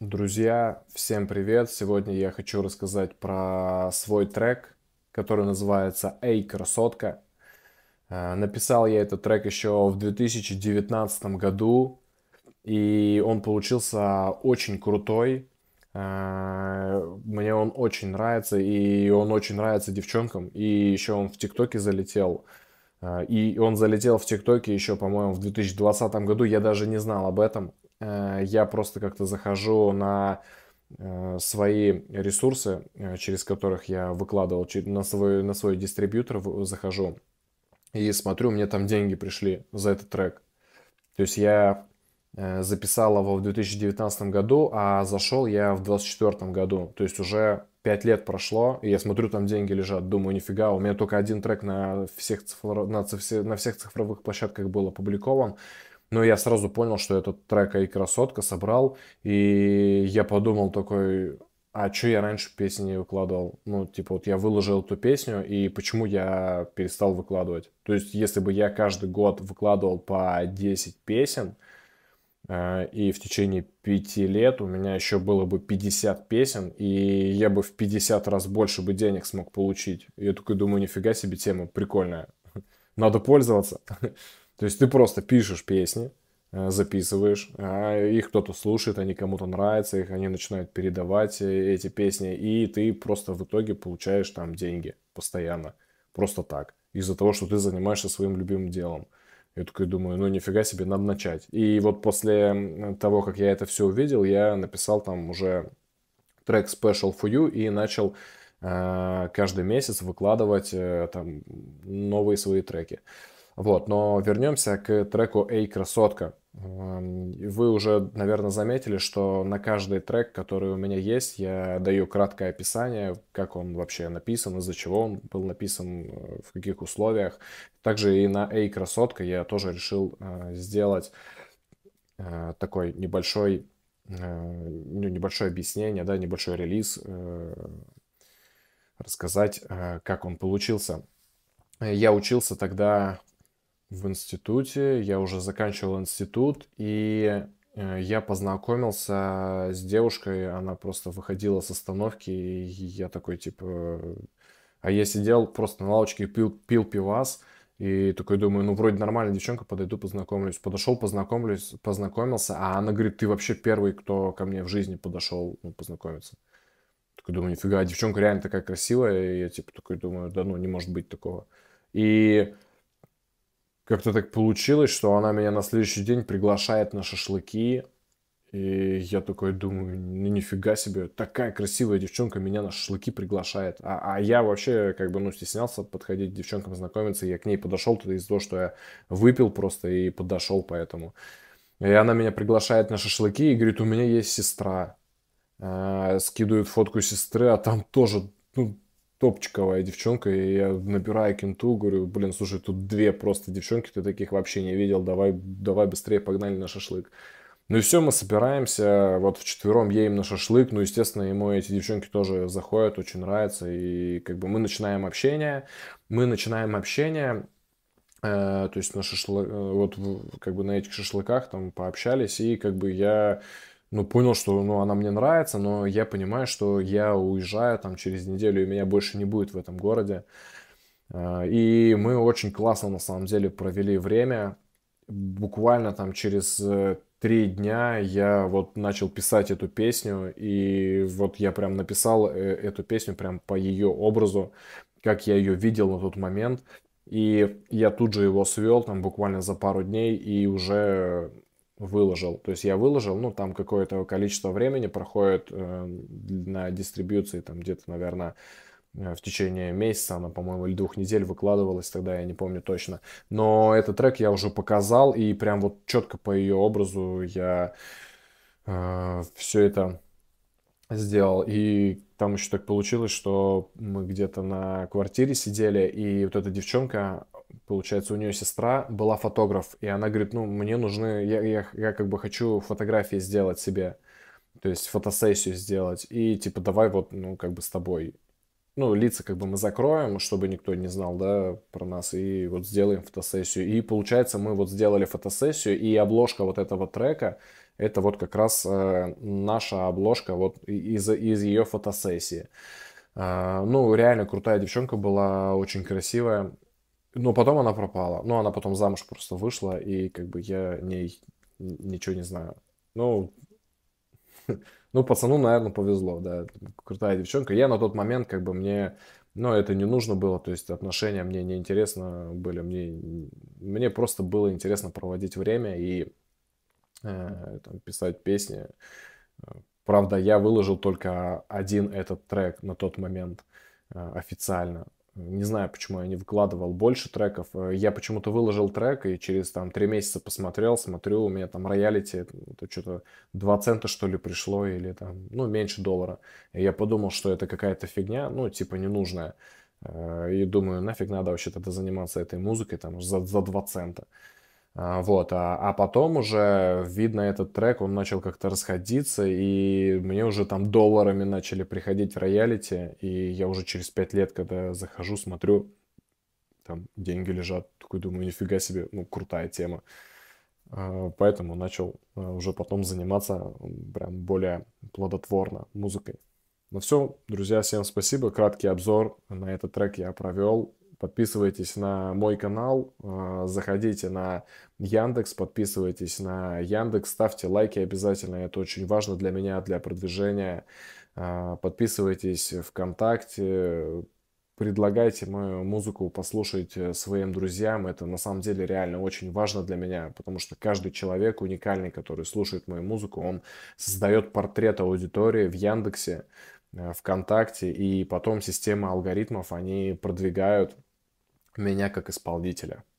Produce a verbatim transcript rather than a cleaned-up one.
Друзья, всем привет! Сегодня я хочу рассказать про свой трек, который называется «Эй, красотка». Э, Написал я этот трек еще в две тысячи девятнадцатом году, и он получился очень крутой. Э, Мне он очень нравится, и он очень нравится девчонкам. И еще он в ТикТоке залетел. Э, И он залетел в ТикТоке еще, по-моему, в две тысячи двадцатом году. Я даже не знал об этом. Э, Я просто как-то захожу на э, свои ресурсы, э, через которых я выкладывал, че- на свой, на свой дистрибьютор в- захожу. И смотрю, мне там деньги пришли за этот трек. То есть я э, записал его в две тысячи девятнадцатом году, а зашел я в двадцать четвёртом году. То есть уже пять лет прошло, и я смотрю, там деньги лежат. Думаю, нифига, у меня только один трек на всех, цифро- на, циф- на всех цифровых площадках был опубликован. Но я сразу понял, что этот трек «Эй, красотка» собрал. И я подумал такой, а что я раньше песни не выкладывал? Ну, типа, вот я выложил эту песню, и почему я перестал выкладывать? То есть, если бы я каждый год выкладывал по десять песен, э, и в течение пяти лет у меня еще было бы пятьдесят песен, и я бы в пятьдесят раз больше бы денег смог получить. И я такой думаю, нифига себе тема прикольная. Надо пользоваться. То есть ты просто пишешь песни, э, записываешь, а их кто-то слушает, они кому-то нравятся, их они начинают передавать э, эти песни, и ты просто в итоге получаешь там деньги постоянно, просто так, из-за того, что ты занимаешься своим любимым делом. Я такой думаю, ну нифига себе, надо начать. И вот после м, того, как я это все увидел, я написал там уже трек Special for You и начал э, каждый месяц выкладывать э, там новые свои треки. Вот, но вернемся к треку «Эй, красотка». Эм, Вы уже, наверное, заметили, что на каждый трек, который у меня есть, я даю краткое описание, как он вообще написан, из-за чего он был написан, э, в каких условиях. Также и на «Эй, красотка» я тоже решил э, сделать э, такой небольшой, э, ну, небольшое объяснение, да, небольшой релиз, э, рассказать, э, как он получился. Э, Я учился тогда в институте, я уже заканчивал институт, и э, я познакомился с девушкой, она просто выходила с остановки, и я такой, типа, а я сидел просто на лавочке, пил, пил пивас, и такой думаю, ну, вроде нормальная девчонка, подойду, познакомлюсь. Подошел, познакомлюсь, познакомился, а она говорит, ты вообще первый, кто ко мне в жизни подошел, ну, познакомиться. Такой думаю, нифига, девчонка реально такая красивая, и я, типа, такой думаю, да ну, не может быть такого. И как-то так получилось, что она меня на следующий день приглашает на шашлыки. И я такой думаю, ну нифига себе, такая красивая девчонка меня на шашлыки приглашает. А, а я вообще как бы, ну, стеснялся подходить к девчонкам знакомиться. Я к ней подошел тогда из-за того, что я выпил просто и подошел поэтому. И она меня приглашает на шашлыки и говорит, у меня есть сестра. А, скидывает фотку сестры, а там тоже, ну, топчиковая девчонка. И я набираю кенту, говорю, блин, слушай, тут две просто девчонки, ты таких вообще не видел, давай, давай быстрее погнали на шашлык. Ну и все, мы собираемся, вот вчетвером едем на шашлык, ну, естественно, ему эти девчонки тоже заходят, очень нравится, и как бы мы начинаем общение, мы начинаем общение, э, то есть на шашлы, э, вот в- как бы на этих шашлыках там пообщались, и как бы я, ну, понял, что, ну, она мне нравится, но я понимаю, что я уезжаю там через неделю, и меня больше не будет в этом городе. А, И мы очень классно на самом деле провели время. Буквально там через э, три дня я вот начал писать эту песню, и вот я прям написал э, эту песню прям по ее образу, как я ее видел на тот момент. И я тут же его свел там буквально за пару дней и уже выложил. То есть я выложил, ну там какое-то количество времени проходит э, на дистрибьюции, там где-то, наверное, э, в течение месяца, она, по-моему, или двух недель выкладывалась тогда, я не помню точно. Но этот трек я уже показал, и прям вот четко по ее образу я все это сделал. И там еще так получилось, что мы где-то на квартире сидели, и вот эта девчонка, получается, у нее сестра была фотограф, и она говорит, ну, мне нужны, я, я, я как бы хочу фотографии сделать себе, то есть фотосессию сделать, и типа давай вот, ну, как бы с тобой. Ну, лица как бы мы закроем, чтобы никто не знал, да, про нас, и вот сделаем фотосессию. И получается, мы вот сделали фотосессию, и обложка вот этого трека, Это вот как раз э, наша обложка вот и- из, из ее фотосессии. А, ну, реально крутая девчонка была, очень красивая. Но потом она пропала. Ну, она потом замуж просто вышла, и как бы я о ней н- ничего не знаю. Ну, ну, пацану, наверное, повезло, да. Крутая девчонка. Я на тот момент, как бы, мне, ну, это не нужно было, то есть отношения мне не интересно были, мне, мне просто было интересно проводить время и э, там, писать песни. Правда, я выложил только один этот трек на тот момент э, официально. Не знаю, почему я не выкладывал больше треков. Э, Я почему-то выложил трек и через там три месяца посмотрел, смотрю, у меня там роялити, это что-то два цента что ли пришло или там, ну, меньше доллара. И я подумал, что это какая-то фигня, ну, типа ненужная. Э, И думаю, нафиг надо вообще тогда заниматься этой музыкой там за, за два цента. А, Вот, а, а потом уже, видно, этот трек, он начал как-то расходиться, и мне уже там долларами начали приходить роялити, и я уже через пять лет, когда захожу, смотрю, там деньги лежат, такой думаю, нифига себе, ну, крутая тема. А, Поэтому начал а, уже потом заниматься м, прям более плодотворно музыкой. Ну все, друзья, всем спасибо. Краткий обзор на этот трек я провел. Подписывайтесь на мой канал, э, заходите на Яндекс, подписывайтесь на Яндекс, ставьте лайки обязательно, это очень важно для меня, для продвижения. Э, Подписывайтесь ВКонтакте, предлагайте мою музыку послушать э, своим друзьям. Это на самом деле реально очень важно для меня, потому что каждый человек уникальный, который слушает мою музыку, он создает портрет аудитории в Яндексе, э, ВКонтакте, и потом система алгоритмов, они продвигают меня как исполнителя.